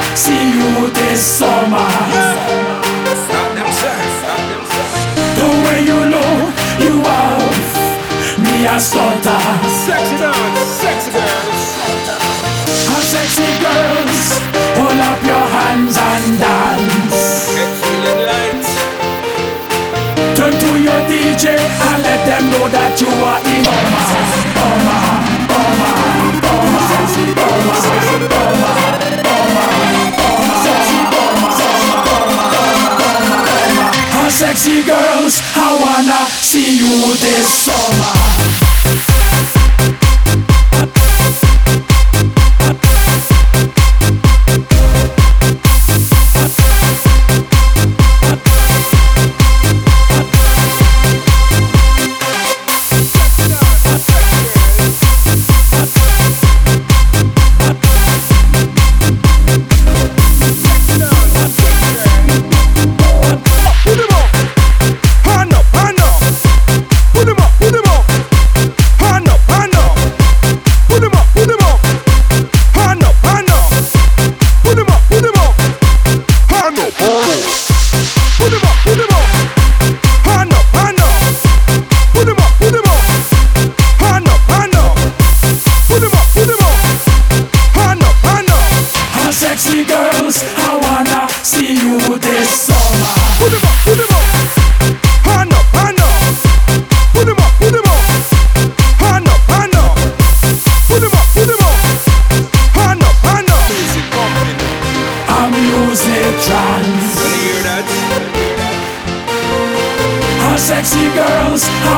see you this summer. Stop them, sir. Stop them, sir. The way you look, you have me a stutter. Sexy girls, sexy girls. Sexy girls, hold up your hands and dance. Get feeling light. Turn to your DJ and let them know that you are in Sexy girls, I wanna see you this summer. Sexy girls, I wanna see you this summer. Put them up, put them up. Hand up, hand up. Put them up, put them up. Hand up, hand up. Put them up, put them up. Hand up, hand up. Music pumping. I'm music trance. Wanna hear that? Sexy girls, I